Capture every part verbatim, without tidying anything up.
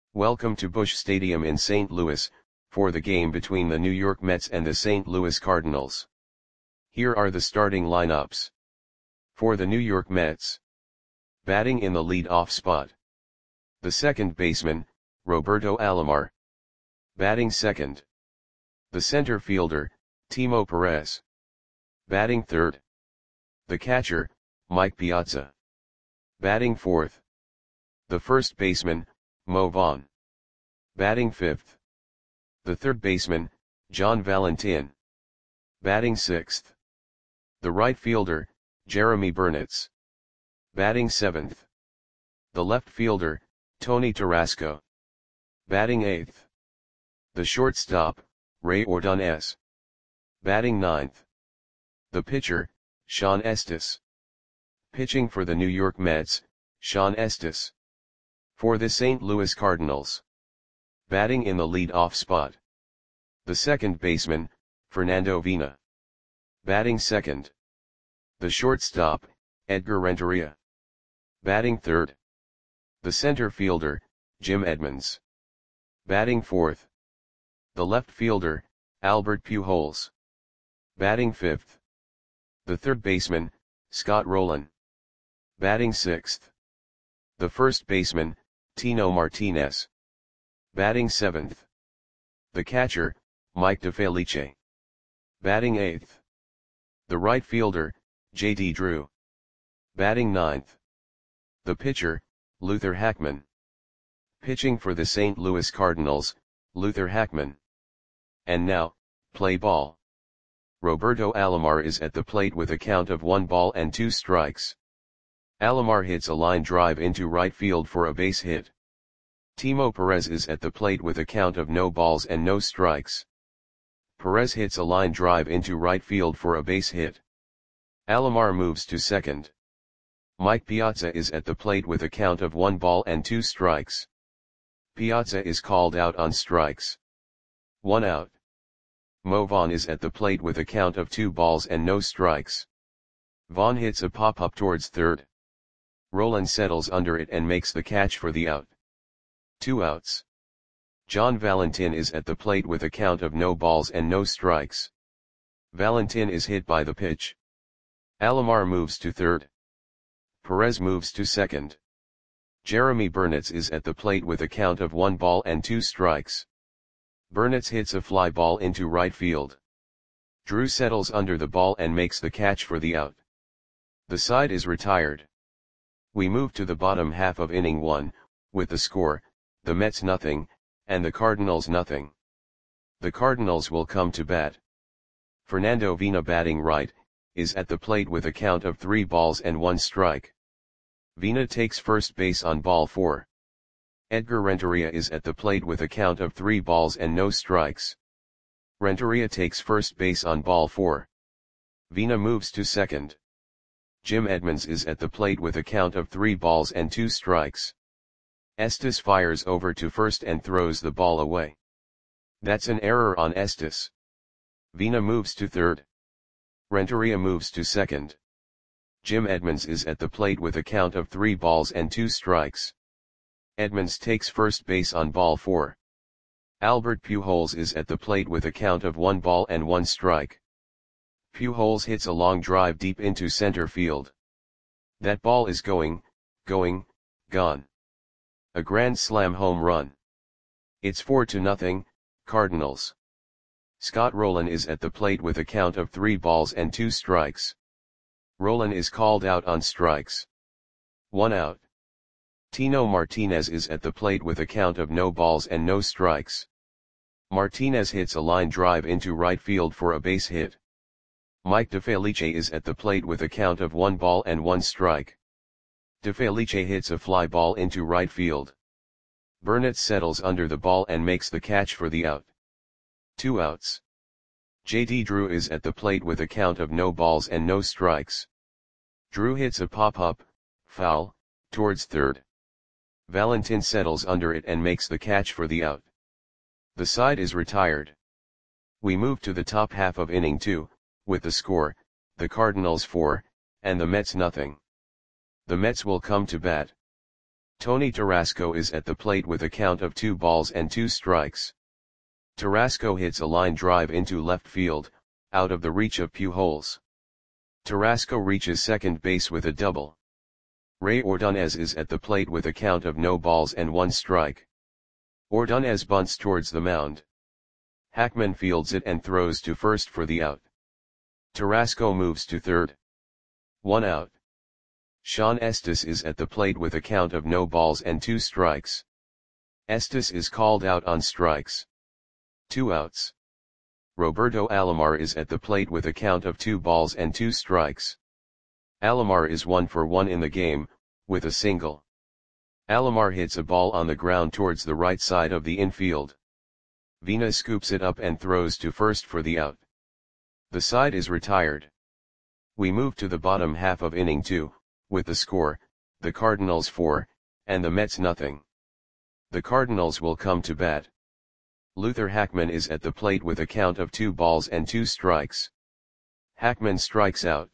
Welcome to Busch Stadium in Saint Louis, for the game between the New York Mets and the Saint Louis Cardinals. Here are the starting lineups. For the New York Mets. Batting in the lead-off spot. The second baseman, Roberto Alomar. Batting second. The center fielder, Timo Perez. Batting third. The catcher, Mike Piazza. Batting fourth. The first baseman, Mo Vaughn. Batting fifth. The third baseman, John Valentin. Batting sixth. The right fielder, Jeremy Burnitz. Batting seventh. The left fielder, Tony Tarasco. Batting eighth. The shortstop, Ray Ordonez. Batting ninth. The pitcher, Shawn Estes. Pitching for the New York Mets, Shawn Estes. For the Saint Louis Cardinals. Batting in the lead-off spot. The second baseman, Fernando Vina. Batting second. The shortstop, Edgar Renteria. Batting third. The center fielder, Jim Edmonds. Batting fourth. The left fielder, Albert Pujols. Batting fifth. The third baseman, Scott Rolen. Batting sixth. The first baseman, Tino Martinez. Batting seventh. The catcher, Mike DeFelice. Batting eighth. The right fielder, J D Drew. Batting ninth. The pitcher, Luther Hackman. Pitching for the Saint Louis Cardinals, Luther Hackman. And now, play ball. Roberto Alomar is at the plate with a count of one ball and two strikes. Alomar hits a line drive into right field for a base hit. Timo Perez is at the plate with a count of no balls and no strikes. Perez hits a line drive into right field for a base hit. Alomar moves to second. Mike Piazza is at the plate with a count of one ball and two strikes. Piazza is called out on strikes. One out. Mo Vaughn is at the plate with a count of two balls and no strikes. Vaughn hits a pop-up towards third. Rolen settles under it and makes the catch for the out. Two outs. John Valentin is at the plate with a count of no balls and no strikes. Valentin is hit by the pitch. Alomar moves to third. Perez moves to second. Jeremy Burnitz is at the plate with a count of one ball and two strikes. Burnitz hits a fly ball into right field. Drew settles under the ball and makes the catch for the out. The side is retired. We move to the bottom half of inning one, with the score, the Mets nothing, and the Cardinals nothing. The Cardinals will come to bat. Fernando Vina batting right, is at the plate with a count of three balls and one strike. Vina takes first base on ball four. Edgar Renteria is at the plate with a count of three balls and no strikes. Renteria takes first base on ball four. Vina moves to second. Jim Edmonds is at the plate with a count of three balls and two strikes. Estes fires over to first and throws the ball away. That's an error on Estes. Vina moves to third. Renteria moves to second. Jim Edmonds is at the plate with a count of three balls and two strikes. Edmonds takes first base on ball four. Albert Pujols is at the plate with a count of one ball and one strike. Pujols hits a long drive deep into center field. That ball is going, going, gone. A grand slam home run. It's four to nothing, Cardinals. Scott Rolen is at the plate with a count of three balls and two strikes. Rolen is called out on strikes. One out. Tino Martinez is at the plate with a count of no balls and no strikes. Martinez hits a line drive into right field for a base hit. Mike DeFelice is at the plate with a count of one ball and one strike. DeFelice hits a fly ball into right field. Burnitz settles under the ball and makes the catch for the out. Two outs. J D Drew is at the plate with a count of no balls and no strikes. Drew hits a pop-up, foul, towards third. Valentin settles under it and makes the catch for the out. The side is retired. We move to the top half of inning two, with the score, the Cardinals four, and the Mets nothing. The Mets will come to bat. Tony Tarasco is at the plate with a count of two balls and two strikes. Tarasco hits a line drive into left field, out of the reach of Pujols. Tarasco reaches second base with a double. Ray Ordonez is at the plate with a count of no balls and one strike. Ordonez bunts towards the mound. Hackman fields it and throws to first for the out. Tarasco moves to third. One out. Sean Estes is at the plate with a count of no balls and two strikes. Estes is called out on strikes. Two outs. Roberto Alomar is at the plate with a count of two balls and two strikes. Alomar is one for one in the game, with a single. Alomar hits a ball on the ground towards the right side of the infield. Vina scoops it up and throws to first for the out. The side is retired. We move to the bottom half of inning two, with the score, the Cardinals four, and the Mets nothing. The Cardinals will come to bat. Luther Hackman is at the plate with a count of two balls and two strikes. Hackman strikes out.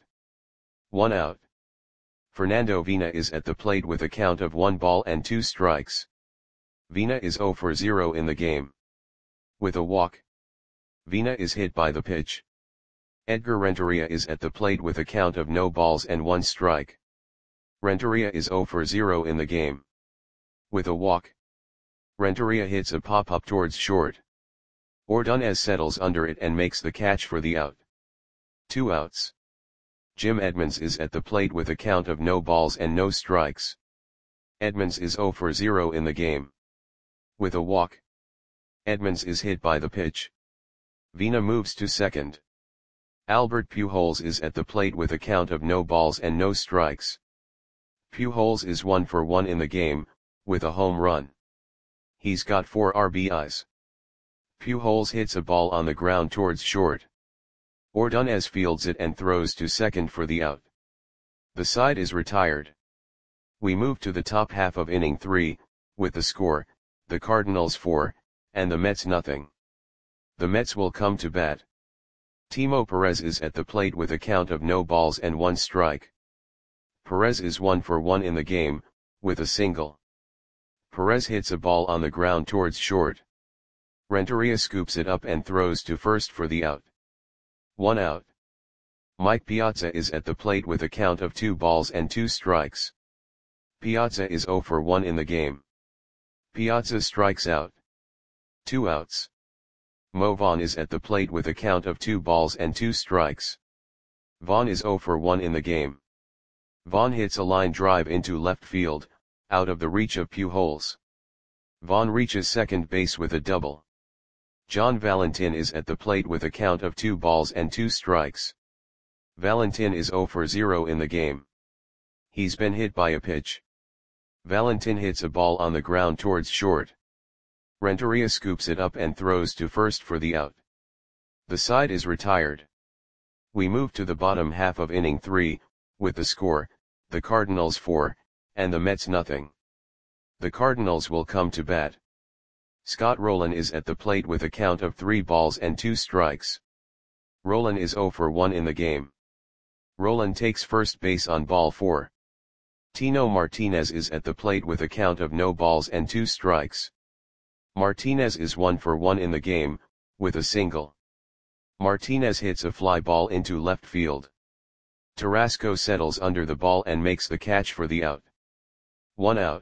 One out. Fernando Vina is at the plate with a count of one ball and two strikes. Vina is zero for zero in the game. With a walk. Vina is hit by the pitch. Edgar Renteria is at the plate with a count of no balls and one strike. Renteria is zero for zero in the game. With a walk. Renteria hits a pop-up towards short. Ordonez settles under it and makes the catch for the out. Two outs. Jim Edmonds is at the plate with a count of no balls and no strikes. Edmonds is zero for zero in the game. With a walk. Edmonds is hit by the pitch. Vina moves to second. Albert Pujols is at the plate with a count of no balls and no strikes. Pujols is one for one in the game, with a home run. He's got four R B Is. Pujols hits a ball on the ground towards short. Ordonez fields it and throws to second for the out. The side is retired. We move to the top half of inning three, with the score, the Cardinals four, and the Mets nothing. The Mets will come to bat. Timo Perez is at the plate with a count of no balls and one strike. Perez is one for one in the game, with a single. Perez hits a ball on the ground towards short. Renteria scoops it up and throws to first for the out. One out. Mike Piazza is at the plate with a count of two balls and two strikes. Piazza is zero for one in the game. Piazza strikes out. Two outs. Mo Vaughn is at the plate with a count of two balls and two strikes. Vaughn is zero for one in the game. Vaughn hits a line drive into left field, out of the reach of Pujols. Vaughn reaches second base with a double. John Valentin is at the plate with a count of two balls and two strikes. Valentin is zero for zero in the game. He's been hit by a pitch. Valentin hits a ball on the ground towards short. Renteria scoops it up and throws to first for the out. The side is retired. We move to the bottom half of inning three, with the score, the Cardinals four, and the Mets nothing. The Cardinals will come to bat. Scott Rolen is at the plate with a count of three balls and two strikes. Rolen is zero for one in the game. Rolen takes first base on ball four. Tino Martinez is at the plate with a count of no balls and two strikes. Martinez is one for one in the game, with a single. Martinez hits a fly ball into left field. Tarasco settles under the ball and makes the catch for the out. One out.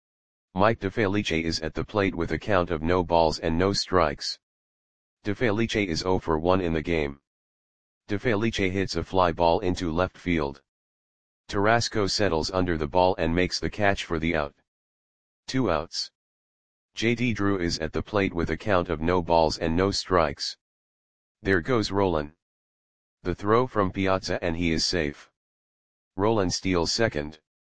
Mike DeFelice is at the plate with a count of no balls and no strikes. DeFelice is zero for one in the game. DeFelice hits a fly ball into left field. Tarasco settles under the ball and makes the catch for the out. Two outs. J D Drew is at the plate with a count of no balls and no strikes. There goes Rolen. The throw from Piazza and he is safe. Rolen steals second.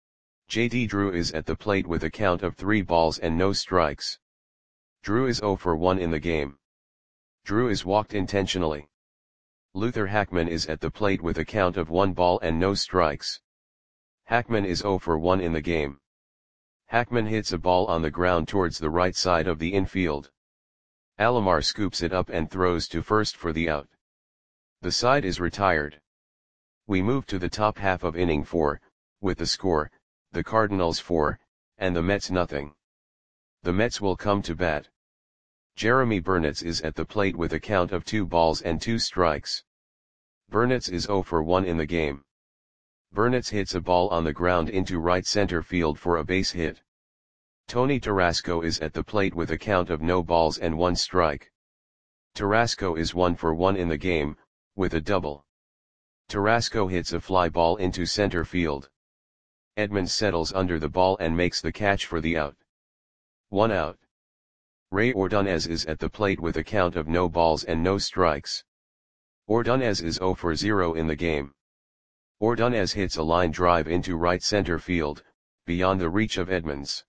J D Drew is at the plate with a count of three balls and no strikes. Drew is zero for one in the game. Drew is walked intentionally. Luther Hackman is at the plate with a count of one ball and no strikes. Hackman is zero for one in the game. Hackman hits a ball on the ground towards the right side of the infield. Alomar scoops it up and throws to first for the out. The side is retired. We move to the top half of inning four, with the score, the Cardinals four, and the Mets nothing. The Mets will come to bat. Jeremy Burnitz is at the plate with a count of two balls and two strikes. Burnitz is zero for one in the game. Burnitz hits a ball on the ground into right center field for a base hit. Tony Tarasco is at the plate with a count of no balls and one strike. Tarasco is one for one in the game, with a double. Tarasco hits a fly ball into center field. Edmonds settles under the ball and makes the catch for the out. One out. Ray Ordonez is at the plate with a count of no balls and no strikes. Ordonez is zero for zero in the game. Ordonez hits a line drive into right center field, beyond the reach of Edmonds.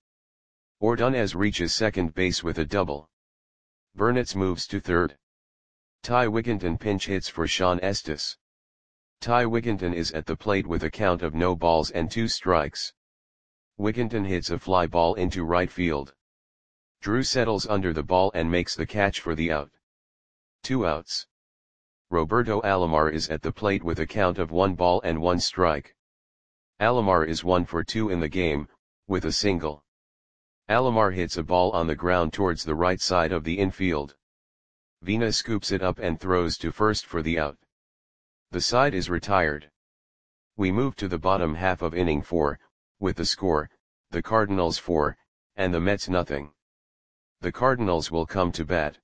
Ordonez reaches second base with a double. Burnitz moves to third. Ty Wigginton pinch hits for Sean Estes. Ty Wigginton is at the plate with a count of no balls and two strikes. Wigginton hits a fly ball into right field. Drew settles under the ball and makes the catch for the out. Two outs. Roberto Alomar is at the plate with a count of one ball and one strike. Alomar is one for two in the game, with a single. Alomar hits a ball on the ground towards the right side of the infield. Vina scoops it up and throws to first for the out. The side is retired. We move to the bottom half of inning four, with the score, the Cardinals four, and the Mets nothing. The Cardinals will come to bat.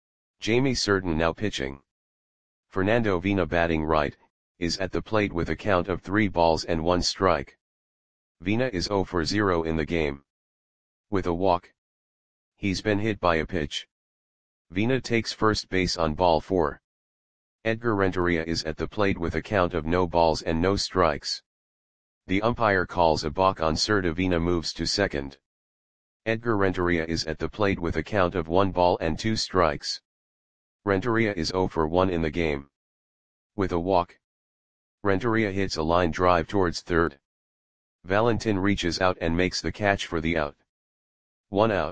Jamie Certain now pitching. Fernando Vina batting right, is at the plate with a count of three balls and one strike. Vina is zero for zero in the game. With a walk. He's been hit by a pitch. Vina takes first base on ball four. Edgar Renteria is at the plate with a count of no balls and no strikes. The umpire calls a balk on Certa. Vina moves to second. Edgar Renteria is at the plate with a count of one ball and two strikes. Renteria is zero for one in the game. With a walk. Renteria hits a line drive towards third. Valentin reaches out and makes the catch for the out. One out.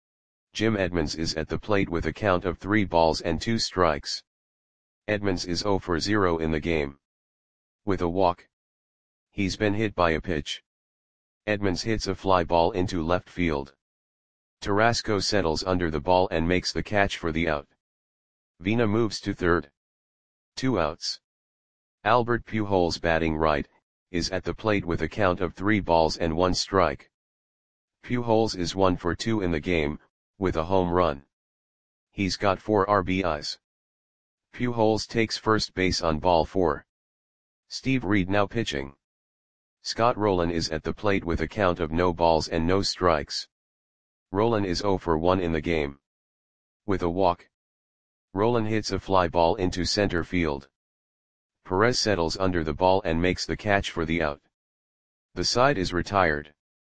Jim Edmonds is at the plate with a count of three balls and two strikes. Edmonds is zero for zero in the game. With a walk. He's been hit by a pitch. Edmonds hits a fly ball into left field. Tarasco settles under the ball and makes the catch for the out. Vina moves to third. Two outs. Albert Pujols batting right, is at the plate with a count of three balls and one strike. Pujols is one for two in the game, with a home run. He's got four R B Is. Pujols takes first base on ball four. Steve Reed now pitching. Scott Rowland is at the plate with a count of no balls and no strikes. Rowland is zero for one in the game. With a walk. Rowland hits a fly ball into center field. Perez settles under the ball and makes the catch for the out. The side is retired.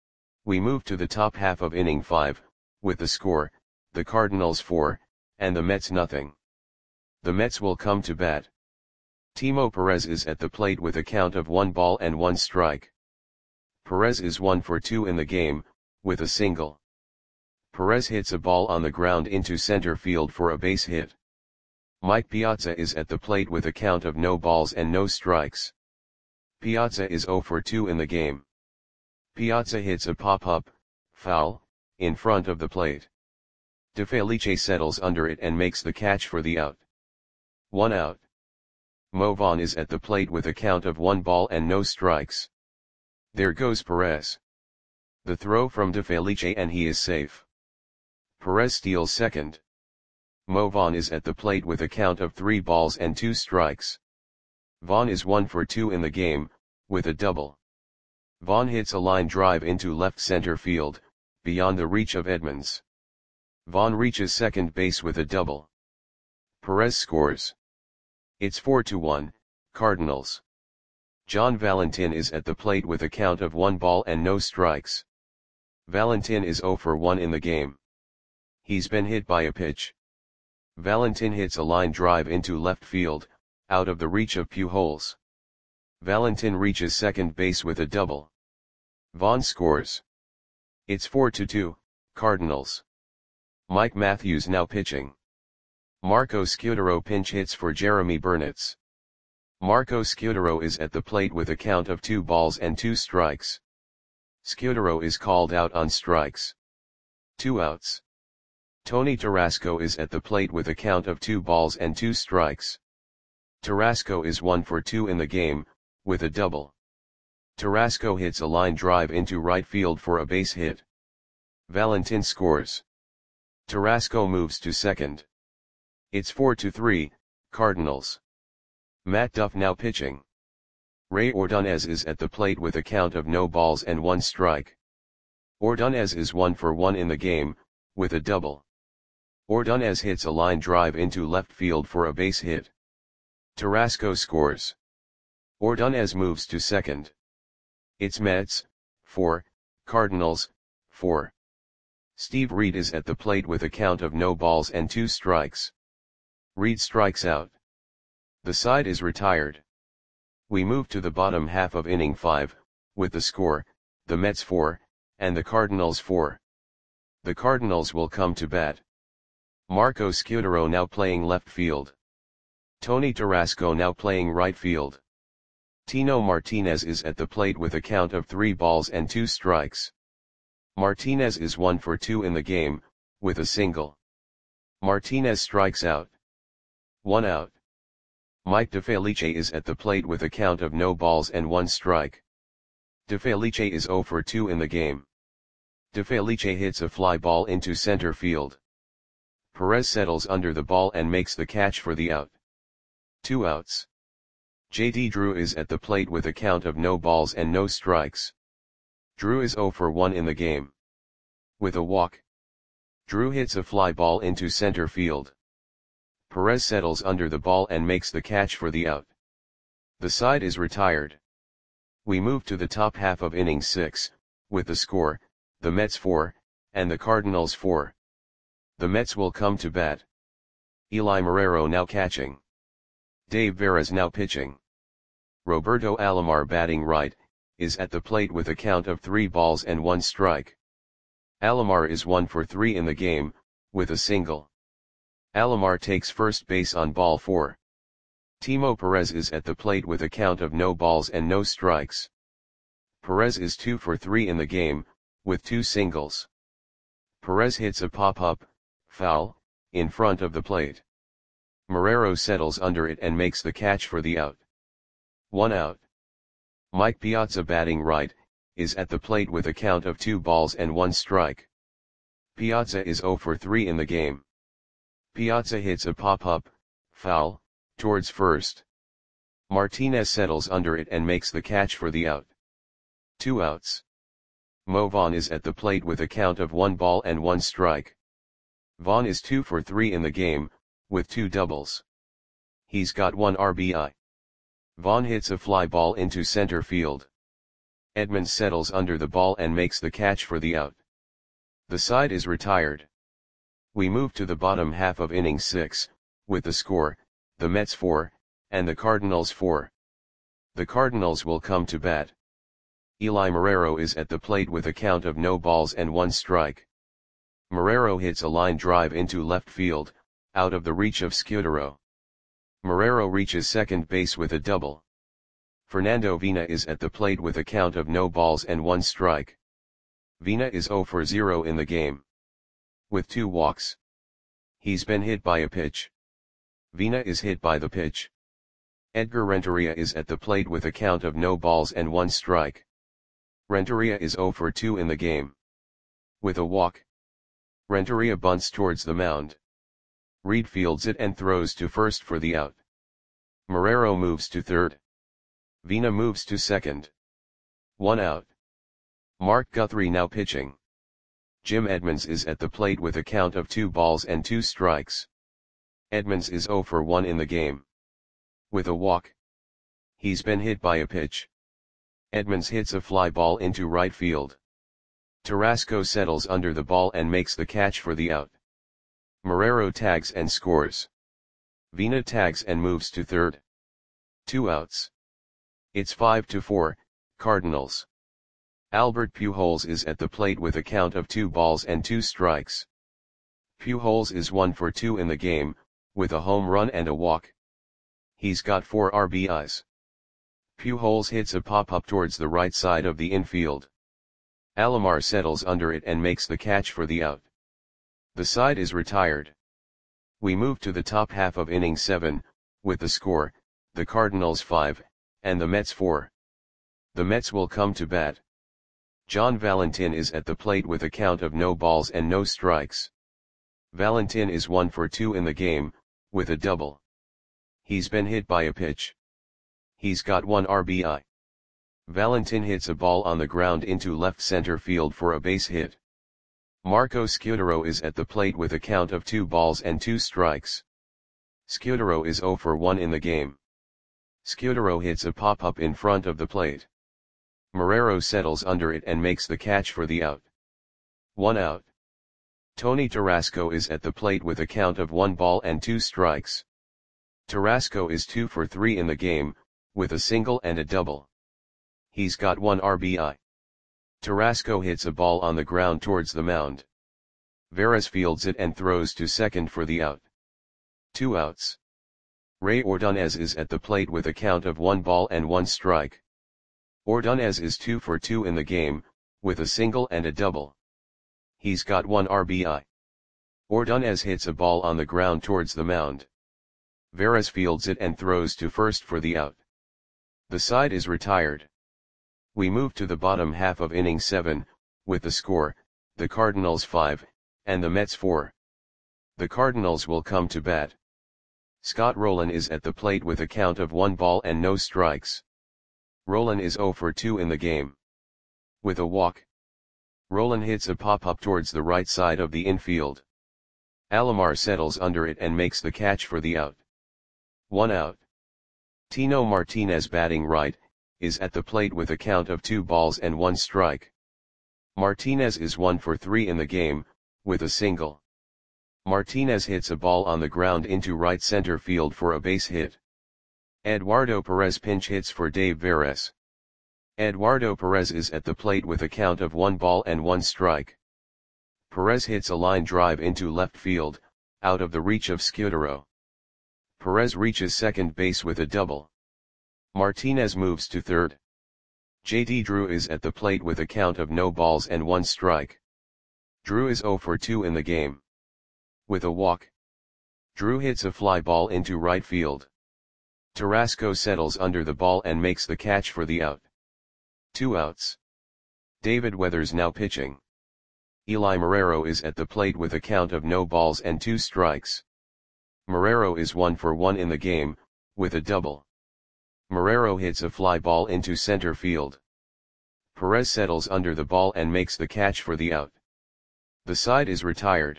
We move to the top half of inning five, with the score, the Cardinals four, and the Mets nothing. The Mets will come to bat. Timo Perez is at the plate with a count of one ball and one strike. Perez is one for two in the game, with a single. Perez hits a ball on the ground into center field for a base hit. Mike Piazza is at the plate with a count of no balls and no strikes. Piazza is zero for two in the game. Piazza hits a pop-up, foul, in front of the plate. DeFelice settles under it and makes the catch for the out. One out. Mo Vaughn is at the plate with a count of one ball and no strikes. There goes Perez. The throw from DeFelice and he is safe. Perez steals second. Mo Vaughn is at the plate with a count of three balls and two strikes. Vaughn is one for two in the game, with a double. Vaughn hits a line drive into left center field, beyond the reach of Edmonds. Vaughn reaches second base with a double. Perez scores. It's four to one, Cardinals. John Valentin is at the plate with a count of one ball and no strikes. Valentin is zero for one in the game. He's been hit by a pitch. Valentin hits a line drive into left field, out of the reach of Pujols. Valentin reaches second base with a double. Vaughn scores. It's four to two, Cardinals. Mike Matthews now pitching. Marco Scutaro pinch hits for Jeremy Burnitz. Marco Scutaro is at the plate with a count of two balls and two strikes. Scudero is called out on strikes. Two outs. Tony Tarasco is at the plate with a count of two balls and two strikes. Tarasco is one for two in the game, with a double. Tarasco hits a line drive into right field for a base hit. Valentin scores. Tarasco moves to second. It's four to three, Cardinals. Matt Duff now pitching. Ray Ordonez is at the plate with a count of no balls and one strike. Ordonez is one for one in the game, with a double. Ordonez hits a line drive into left field for a base hit. Tarasco scores. Ordonez moves to second. It's Mets, four, Cardinals, four. Steve Reed is at the plate with a count of no balls and two strikes. Reed strikes out. The side is retired. We move to the bottom half of inning five, with the score, the Mets four, and the Cardinals four. The Cardinals will come to bat. Marco Scudero now playing left field. Tony Tarasco now playing right field. Tino Martinez is at the plate with a count of three balls and two strikes. Martinez is one for two in the game, with a single. Martinez strikes out. One out. Mike DeFelice is at the plate with a count of no balls and one strike. DeFelice is zero for two in the game. DeFelice hits a fly ball into center field. Perez settles under the ball and makes the catch for the out. Two outs. J D Drew is at the plate with a count of no balls and no strikes. Drew is zero for one in the game. With a walk. Drew hits a fly ball into center field. Perez settles under the ball and makes the catch for the out. The side is retired. We move to the top half of inning six, with the score, the Mets four, and the Cardinals four. The Mets will come to bat. Eli Marrero now catching. Dave Veras now pitching. Roberto Alomar batting right, is at the plate with a count of three balls and one strike. Alomar is one for three in the game, with a single. Alomar takes first base on ball four. Timo Perez is at the plate with a count of no balls and no strikes. Perez is two for three in the game, with two singles. Perez hits a pop-up, foul, in front of the plate. Marrero settles under it and makes the catch for the out. One out. Mike Piazza batting right, is at the plate with a count of two balls and one strike. Piazza is zero for three in the game. Piazza hits a pop-up, foul, towards first. Martinez settles under it and makes the catch for the out. Two outs. Mo Vaughn is at the plate with a count of one ball and one strike. Vaughn is two for three in the game, with two doubles. He's got one R B I. Vaughn hits a fly ball into center field. Edmonds settles under the ball and makes the catch for the out. The side is retired. We move to the bottom half of inning six, with the score, the Mets four, and the Cardinals four. The Cardinals will come to bat. Eli Marrero is at the plate with a count of no balls and one strike. Marrero hits a line drive into left field, out of the reach of Scudero. Marrero reaches second base with a double. Fernando Vina is at the plate with a count of no balls and one strike. Vina is zero for zero in the game. With two walks. He's been hit by a pitch. Vina is hit by the pitch. Edgar Renteria is at the plate with a count of no balls and one strike. Renteria is zero for two in the game. With a walk. Renteria bunts towards the mound. Reed fields it and throws to first for the out. Marrero moves to third. Vina moves to second. One out. Mark Guthrie now pitching. Jim Edmonds is at the plate with a count of two balls and two strikes. Edmonds is zero for one in the game. With a walk. He's been hit by a pitch. Edmonds hits a fly ball into right field. Tarasco settles under the ball and makes the catch for the out. Marrero tags and scores. Vina tags and moves to third. Two outs. It's five to four, Cardinals. Albert Pujols is at the plate with a count of two balls and two strikes. Pujols is one for two in the game, with a home run and a walk. He's got four R B Is. Pujols hits a pop-up towards the right side of the infield. Alomar settles under it and makes the catch for the out. The side is retired. We move to the top half of inning seven, with the score, the Cardinals five, and the Mets four. The Mets will come to bat. John Valentin is at the plate with a count of no balls and no strikes. Valentin is one for two in the game, with a double. He's been hit by a pitch. He's got one R B I. Valentin hits a ball on the ground into left center field for a base hit. Marco Scutaro is at the plate with a count of two balls and two strikes. Scutaro is zero for one in the game. Scutaro hits a pop-up in front of the plate. Marrero settles under it and makes the catch for the out. One out. Tony Tarasco is at the plate with a count of one ball and two strikes. Tarasco is two for three in the game, with a single and a double. He's got one R B I. Tarasco hits a ball on the ground towards the mound. Veras fields it and throws to second for the out. Two outs. Ray Ordonez is at the plate with a count of one ball and one strike. Ordonez is two for two in the game, with a single and a double. He's got one R B I. Ordonez hits a ball on the ground towards the mound. Veras fields it and throws to first for the out. The side is retired. We move to the bottom half of inning seven, with the score, the Cardinals five, and the Mets four. The Cardinals will come to bat. Scott Rolen is at the plate with a count of one ball and no strikes. Rolen is zero for two in the game. With a walk. Rolen hits a pop-up towards the right side of the infield. Alomar settles under it and makes the catch for the out. One out. Tino Martinez, batting right, is at the plate with a count of two balls and one strike. Martinez is one for three in the game, with a single. Martinez hits a ball on the ground into right center field for a base hit. Eduardo Perez pinch hits for Dave Veras. Eduardo Perez is at the plate with a count of one ball and one strike. Perez hits a line drive into left field, out of the reach of Scutaro. Perez reaches second base with a double. Martinez moves to third. J D Drew is at the plate with a count of no balls and one strike. Drew is zero for two in the game. With a walk. Drew hits a fly ball into right field. Tarasco settles under the ball and makes the catch for the out. Two outs. David Weathers now pitching. Eli Marrero is at the plate with a count of no balls and two strikes. Marrero is one for one in the game, with a double. Marrero hits a fly ball into center field. Perez settles under the ball and makes the catch for the out. The side is retired.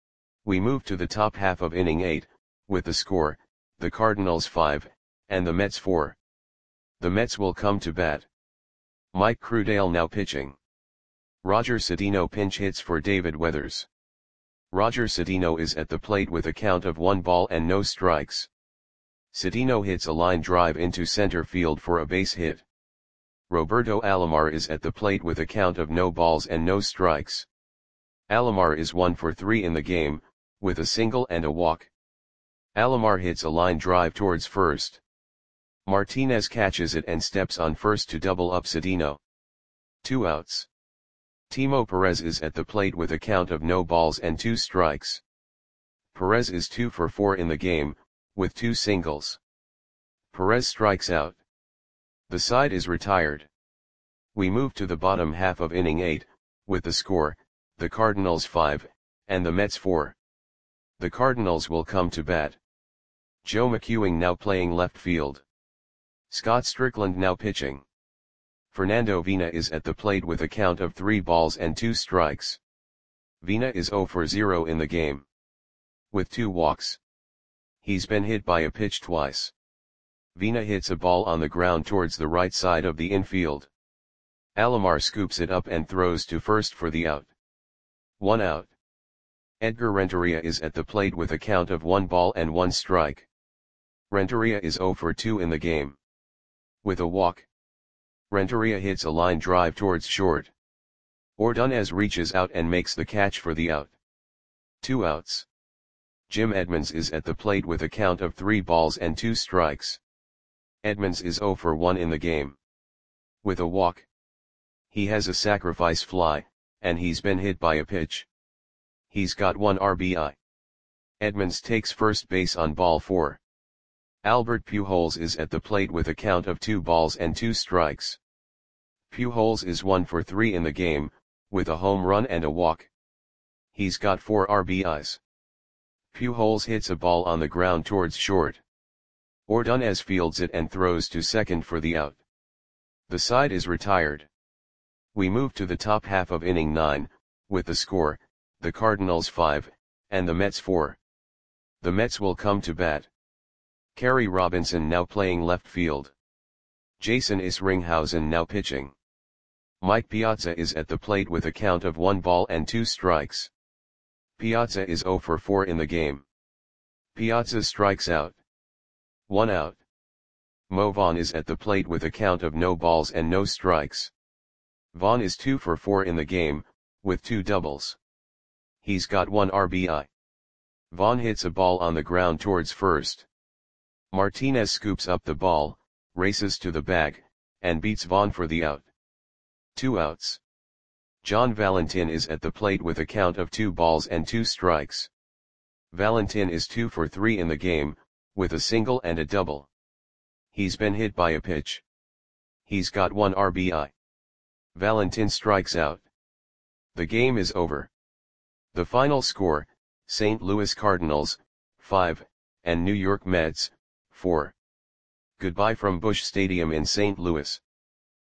We move to the top half of inning eight, with the score, the Cardinals five, and the Mets four. The Mets will come to bat. Mike Crudale now pitching. Roger Cedeno pinch hits for David Weathers. Roger Cedeno is at the plate with a count of one ball and no strikes. Cedeno hits a line drive into center field for a base hit. Roberto Alomar is at the plate with a count of no balls and no strikes. Alomar is one for three in the game, with a single and a walk. Alomar hits a line drive towards first. Martinez catches it and steps on first to double up Cedeno. Two outs. Timo Perez is at the plate with a count of no balls and two strikes. Perez is two for four in the game, with two singles. Perez strikes out. The side is retired. We move to the bottom half of inning eight, with the score, the Cardinals five, and the Mets four. The Cardinals will come to bat. Joe McEwing now playing left field. Scott Strickland now pitching. Fernando Vina is at the plate with a count of three balls and two strikes. Vina is zero for zero in the game. With two walks. He's been hit by a pitch twice. Vina hits a ball on the ground towards the right side of the infield. Alomar scoops it up and throws to first for the out. One out. Edgar Renteria is at the plate with a count of one ball and one strike. Renteria is zero for two in the game. With a walk. Renteria hits a line drive towards short. Ordonez reaches out and makes the catch for the out. Two outs. Jim Edmonds is at the plate with a count of three balls and two strikes. Edmonds is zero for one in the game. With a walk. He has a sacrifice fly, and he's been hit by a pitch. He's got one R B I. Edmonds takes first base on ball four. Albert Pujols is at the plate with a count of two balls and two strikes. Pujols is one for three in the game, with a home run and a walk. He's got four R B Is. Pujols hits a ball on the ground towards short. Ordonez fields it and throws to second for the out. The side is retired. We move to the top half of inning nine, with the score, the Cardinals five, and the Mets four. The Mets will come to bat. Kerry Robinson now playing left field. Jason Isringhausen now pitching. Mike Piazza is at the plate with a count of one ball and two strikes. Piazza is zero for four in the game. Piazza strikes out. One out. Mo Vaughn is at the plate with a count of no balls and no strikes. Vaughn is two for four in the game, with two doubles. He's got one R B I. Vaughn hits a ball on the ground towards first. Martinez scoops up the ball, races to the bag, and beats Vaughn for the out. Two outs. John Valentin is at the plate with a count of two balls and two strikes. Valentin is two for three in the game, with a single and a double. He's been hit by a pitch. He's got one R B I. Valentin strikes out. The game is over. The final score, Saint Louis Cardinals, five, and New York Mets, four. Goodbye from Busch Stadium in Saint Louis.